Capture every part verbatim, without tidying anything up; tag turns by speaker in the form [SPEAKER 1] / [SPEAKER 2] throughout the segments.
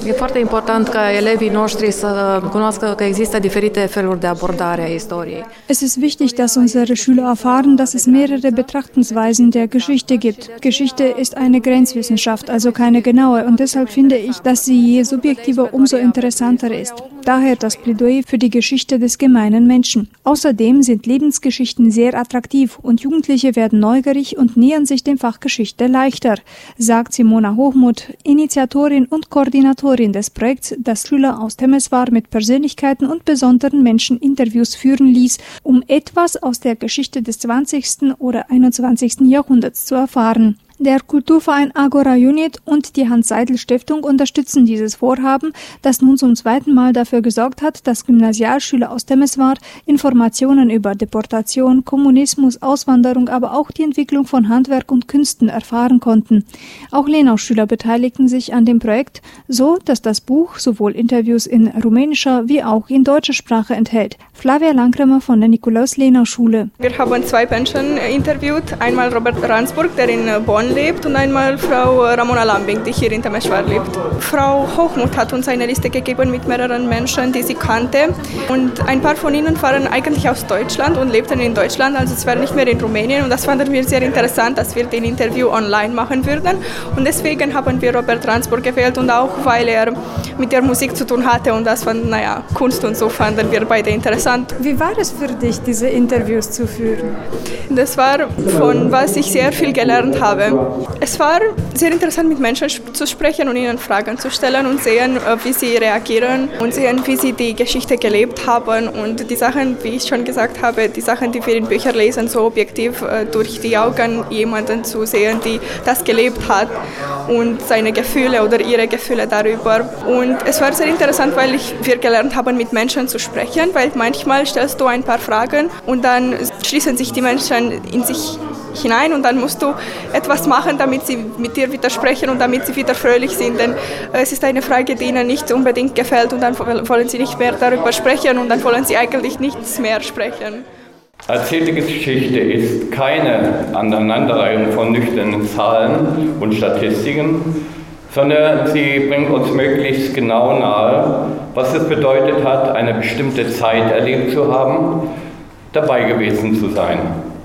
[SPEAKER 1] E foarte important ca elevii noștri să cunoască că există diferite feluri de abordare a istoriei.
[SPEAKER 2] Es ist wichtig, dass unsere Schüler erfahren, dass es mehrere Betrachtungsweisen der Geschichte gibt. Geschichte ist eine Grenzwissenschaft, also keine genaue, und deshalb finde ich, dass sie je subjektiver, umso interessanter ist. Daher das Plädoyer für die Geschichte des gemeinen Menschen. Außerdem sind Lebensgeschichten sehr attraktiv und Jugendliche werden neugierig und nähern sich dem Fach Geschichte leichter, sagt Simona Hochmuth, Initiatorin und Koordinatorin des Projekts, das Schüler aus Temeswar mit Persönlichkeiten und besonderen Menschen Interviews führen ließ, um etwas aus der Geschichte des zwanzigsten oder einundzwanzigsten Jahrhunderts zu erfahren. Der Kulturverein Agora Unit und die Hans-Seidel-Stiftung unterstützen dieses Vorhaben, das nun zum zweiten Mal dafür gesorgt hat, dass Gymnasialschüler aus Temeswar Informationen über Deportation, Kommunismus, Auswanderung, aber auch die Entwicklung von Handwerk und Künsten erfahren konnten. Auch Lenau-Schüler beteiligten sich an dem Projekt, so dass das Buch sowohl Interviews in rumänischer wie auch in deutscher Sprache enthält. Flavia Langremer von der Nikolaus-Lenau-Schule.
[SPEAKER 3] Wir haben zwei Menschen interviewt, einmal Robert Ransburg, der in Bonn lebt, und einmal Frau Ramona Lambing, die hier in Temeswar lebt. Frau Hochmuth hat uns eine Liste gegeben mit mehreren Menschen, die sie kannte, und ein paar von ihnen waren eigentlich aus Deutschland und lebten in Deutschland, also es war nicht mehr in Rumänien, und das fanden wir sehr interessant, dass wir den Interview online machen würden, und deswegen haben wir Robert Ransburg gewählt, und auch weil er mit der Musik zu tun hatte und das fand, naja, Kunst und so fanden wir beide interessant.
[SPEAKER 2] Wie war es für dich, diese Interviews zu führen?
[SPEAKER 3] Das war, von was ich sehr viel gelernt habe. Es war sehr interessant, mit Menschen zu sprechen und ihnen Fragen zu stellen und sehen, wie sie reagieren und sehen, wie sie die Geschichte gelebt haben und die Sachen, wie ich schon gesagt habe, die Sachen, die wir in Büchern lesen, so objektiv durch die Augen jemanden zu sehen, die das gelebt hat und seine Gefühle oder ihre Gefühle darüber. Und es war sehr interessant, weil ich, wir gelernt haben, mit Menschen zu sprechen, weil manchmal stellst du ein paar Fragen und dann schließen sich die Menschen in sich hinein und dann musst du etwas machen, damit sie mit dir widersprechen und damit sie wieder fröhlich sind, denn es ist eine Frage, die ihnen nicht unbedingt gefällt und dann wollen sie nicht mehr darüber sprechen und dann wollen sie eigentlich nichts mehr sprechen.
[SPEAKER 4] Erzählte Geschichte ist keine Aneinanderreihung von nüchternen Zahlen und Statistiken, sondern sie bringt uns möglichst genau nahe, was es bedeutet hat, eine bestimmte Zeit erlebt zu haben, dabei gewesen zu sein.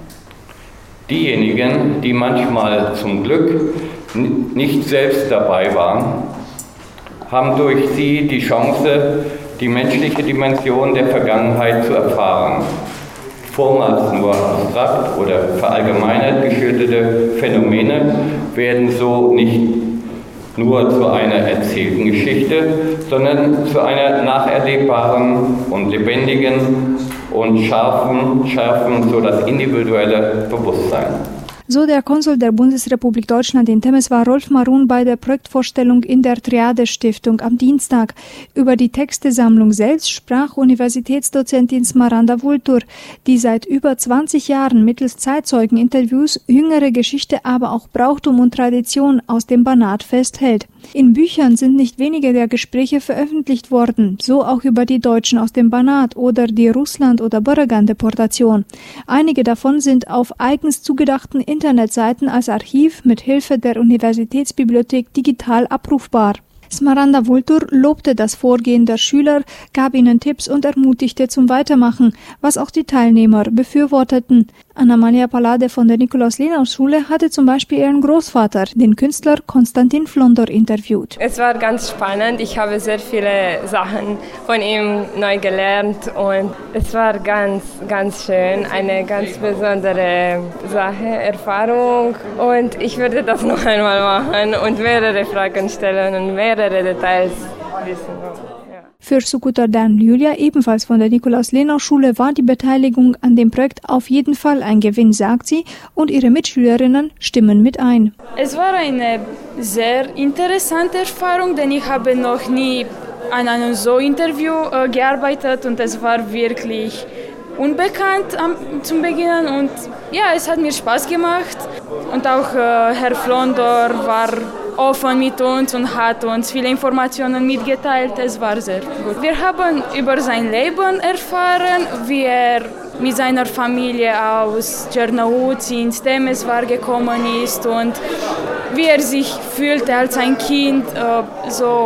[SPEAKER 4] Diejenigen, die manchmal zum Glück nicht selbst dabei waren, haben durch sie die Chance, die menschliche Dimension der Vergangenheit zu erfahren. Vormals nur abstrakt oder verallgemeinert geschilderte Phänomene werden so nicht nur zu einer erzählten Geschichte, sondern zu einer nacherlebbaren und lebendigen und scharfen, schärfen so das individuelle Bewusstsein.
[SPEAKER 2] So der Konsul der Bundesrepublik Deutschland in Temeswar, Rolf Marun, bei der Projektvorstellung in der Triade-Stiftung am Dienstag. Über die Textesammlung selbst sprach Universitätsdozentin Smaranda Vultur, die seit über zwanzig Jahren mittels Zeitzeugeninterviews jüngere Geschichte, aber auch Brauchtum und Tradition aus dem Banat festhält. In Büchern sind nicht wenige der Gespräche veröffentlicht worden, so auch über die Deutschen aus dem Banat oder die Russland- oder Borogan-Deportation. Einige davon sind auf eigens zugedachten Internetseiten als Archiv mit Hilfe der Universitätsbibliothek digital abrufbar. Smaranda Vultur lobte das Vorgehen der Schüler, gab ihnen Tipps und ermutigte zum Weitermachen, was auch die Teilnehmer befürworteten. Anna-Maria Palade von der Nikolaus-Lenau-Schule hatte zum Beispiel ihren Großvater, den Künstler Konstantin Flondor, interviewt.
[SPEAKER 5] Es war ganz spannend. Ich habe sehr viele Sachen von ihm neu gelernt und es war ganz, ganz schön. Eine ganz besondere Sache, Erfahrung, und ich würde das noch einmal machen und mehrere Fragen stellen und mehrere Details wissen.
[SPEAKER 2] Für Sukutar Dan Julia, ebenfalls von der Nikolaus-Lenau-Schule, war die Beteiligung an dem Projekt auf jeden Fall ein Gewinn, sagt sie, und ihre Mitschülerinnen stimmen mit ein.
[SPEAKER 6] Es war eine sehr interessante Erfahrung, denn ich habe noch nie an einem so Interview äh, gearbeitet und es war wirklich unbekannt am, zum Beginn und ja, es hat mir Spaß gemacht und auch äh, Herr Flondor war offen mit uns und hat uns viele Informationen mitgeteilt. Es war sehr gut. Wir haben über sein Leben erfahren, wie er mit seiner Familie aus Czernowitz ins Temeswar gekommen ist und wie er sich fühlte als ein Kind, äh, so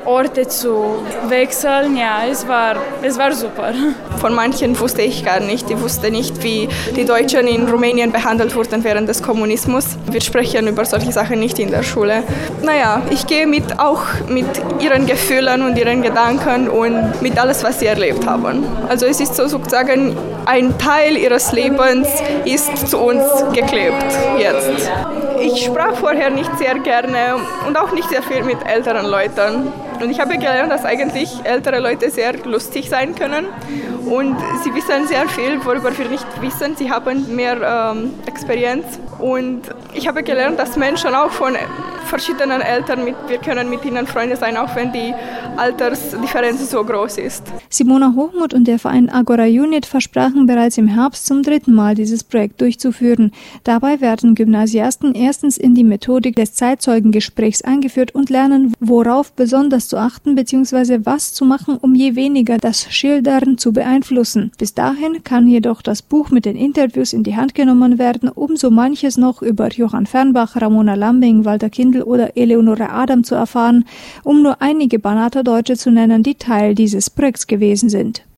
[SPEAKER 6] Orte zu wechseln. Ja, es war, es war super.
[SPEAKER 3] Von manchen wusste ich gar nicht. Ich wusste nicht, wie die Deutschen in Rumänien behandelt wurden während des Kommunismus. Wir sprechen über solche Sachen nicht in der Schule. Naja, ich gehe mit auch mit ihren Gefühlen und ihren Gedanken und mit alles, was sie erlebt haben. Also es ist sozusagen ein Teil ihres Lebens ist zu uns geklebt jetzt. Ich sprach vorher nicht sehr gerne und auch nicht sehr viel mit älteren Leuten. Und ich habe gelernt, dass eigentlich ältere Leute sehr lustig sein können und sie wissen sehr viel, worüber wir nicht wissen. Sie haben mehr ähm, Experience und ich habe gelernt, dass Menschen auch von verschiedenen Eltern, mit, wir können mit ihnen Freunde sein, auch wenn die Altersdifferenz so groß ist.
[SPEAKER 2] Simona Hochmuth und der Verein Agora Unit versprachen bereits im Herbst zum dritten Mal dieses Projekt durchzuführen. Dabei werden Gymnasiasten erstens in die Methodik des Zeitzeugengesprächs eingeführt und lernen, worauf besonders zu achten bzw. was zu machen, um je weniger das Schildern zu beeinflussen. Bis dahin kann jedoch das Buch mit den Interviews in die Hand genommen werden, um so manches noch über Johann Fernbach, Ramona Lambing, Walter Kindl oder Eleonora Adam zu erfahren, um nur einige Banater Deutsche zu nennen, die Teil dieses Projekts gewesen sind.